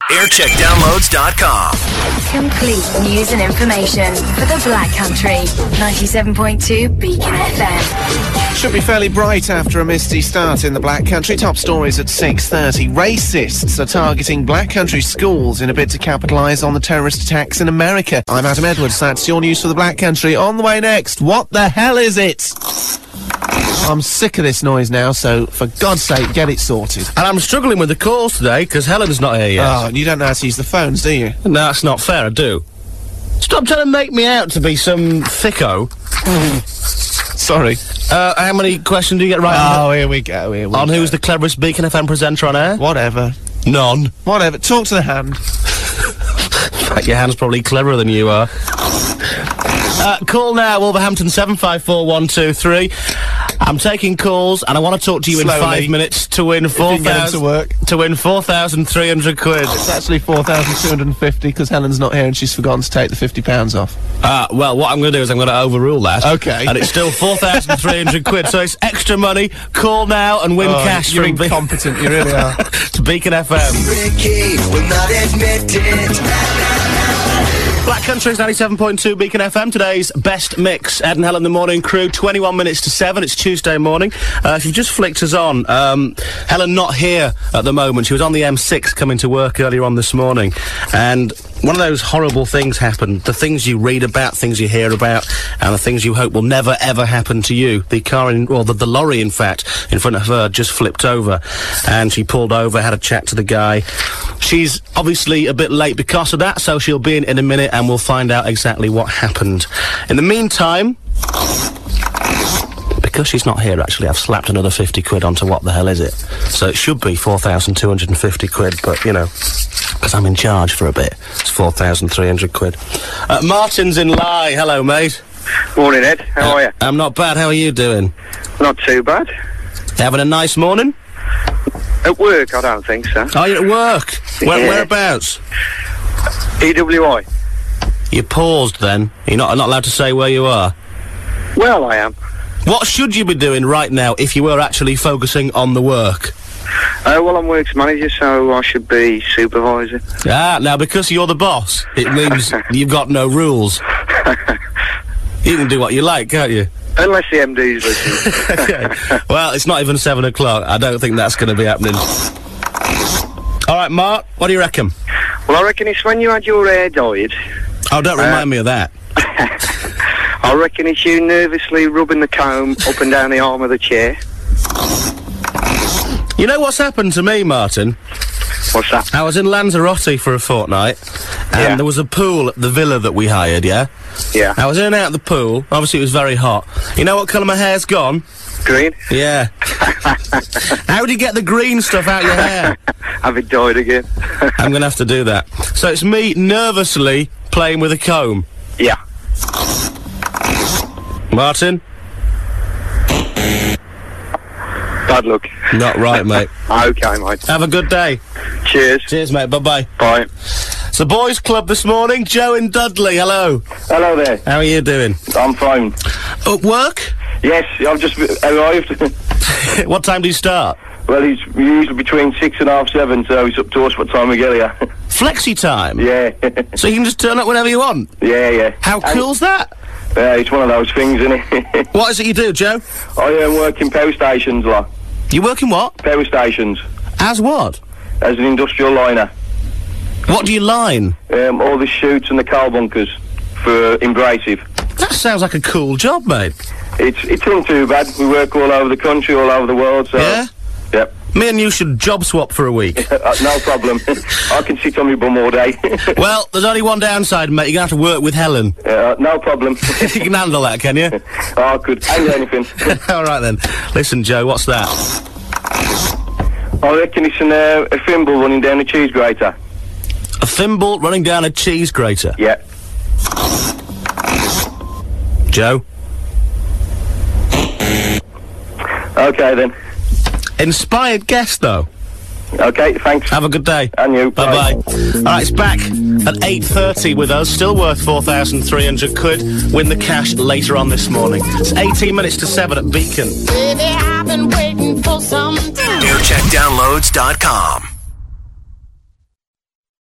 Aircheckdownloads.com. Complete news and information for the Black Country. 97.2 Beacon FM. Should be fairly bright after a misty start in the Black Country. Top stories at 6:30. Racists are targeting Black Country schools in a bid to capitalise on the terrorist attacks in America. I'm Adam Edwards. That's your news for the Black Country. On the way next, what the hell is it? I'm sick of this noise now, so for God's sake, get it sorted. And I'm struggling with the calls today, because Helen's not here yet. Oh, and you don't know how to use the phones, do you? No, that's not fair, I do. Stop trying to make me out to be some thicko. Sorry. How many questions do you get right Oh, here we go, on who's the cleverest Beacon FM presenter on air? Whatever. None. Whatever. Talk to the hand. In fact, your hand's probably cleverer than you are. Call now, Wolverhampton 754123. I'm taking calls, and I want to talk to you Slowly. in 5 minutes to win 4,300 quid. It's actually 4,250 because Helen's not here and she's forgotten to take the £50 off. Well, what I'm going to do is I'm going to overrule that. Okay. And it's still 4,300 quid, so it's extra money. Call now and win cash. You're from incompetent, you really are. to Beacon FM. Ricky will not admit it. Black Country's 97.2 Beacon FM, today's best mix. Ed and Helen, the morning crew, 21 minutes to 7, it's Tuesday morning. If you've just flicked us on, Helen not here at the moment. She was on the M6 coming to work earlier on this morning, and one of those horrible things happened. The things you read about, things you hear about, and the things you hope will never ever happen to you. The car, the lorry, in fact, in front of her just flipped over, and she pulled over, had a chat to the guy. She's obviously a bit late because of that, so she'll be in a minute and we'll find out exactly what happened. In the meantime, because she's not here, actually, I've slapped another 50 quid onto what the hell is it. So it should be 4,250 quid, but, you know, because I'm in charge for a bit, it's 4,300 quid. Martin's in Lye. Hello, mate. Morning, Ed. How are you? I'm not bad. How are you doing? Not too bad. Having a nice morning? At work, I don't think so. Are you at work? Whereabouts? EWI. You paused then. You're not allowed to say where you are. Well, I am. What should you be doing right now if you were actually focusing on the work? Well, I'm works manager, so I should be supervisor. Now because you're the boss, it means you've got no rules. You can do what you like, can't you? Unless the MD's listening. Okay. Well, it's not even 7 o'clock. I don't think that's going to be happening. All right, Mark, what do you reckon? Well, I reckon it's when you had your hair dyed. Oh, don't remind me of that. I reckon it's you nervously rubbing the comb up and down the arm of the chair. You know what's happened to me, Martin? What's that? I was in Lanzarote for a fortnight, and there was a pool at the villa that we hired, yeah? Yeah. I was in and out of the pool. Obviously, it was very hot. You know what colour my hair's gone? Green? Yeah. How do you get the green stuff out your hair? Have it dyed again. I'm going to have to do that. So it's me nervously playing with a comb. Yeah. Martin? Bad luck. Not right, mate. Okay, mate. Have a good day. Cheers. Cheers, mate. Bye-bye. Bye. It's the boys' club this morning. Joe and Dudley, hello. Hello there. How are you doing? I'm fine. At work? Yes, I've just arrived. What time do you start? Well, it's usually between 6 and half 7, so it's up to us what time we get here. Flexi time? Yeah. So you can just turn up whenever you want? Yeah. How cool's that? It's one of those things, isn't it? What is it you do, Joe? I work in power stations, lot. You work in what? Power stations. As what? As an industrial liner. What do you line? All the chutes and the coal bunkers for Embrasive. That sounds like a cool job, mate. It ain't too bad. We work all over the country, all over the world, so... Yeah? Yep. Me and you should job swap for a week. No problem. I can sit on my bum all day. Well, there's only one downside, mate. You're going to have to work with Helen. No problem. You can handle that, can you? I could handle anything. All right, then. Listen, Joe, what's that? I reckon it's a thimble running down a cheese grater. A thimble running down a cheese grater? Yeah. Joe? Okay, then. Inspired guess, though. Okay, thanks. Have a good day. And you. Bye-bye. All right, it's back at 8:30 with us. Still worth 4,300 quid. Win the cash later on this morning. It's 18 minutes to 7 at Beacon. Baby, I've been waiting for some time. Aircheckdownloads.com.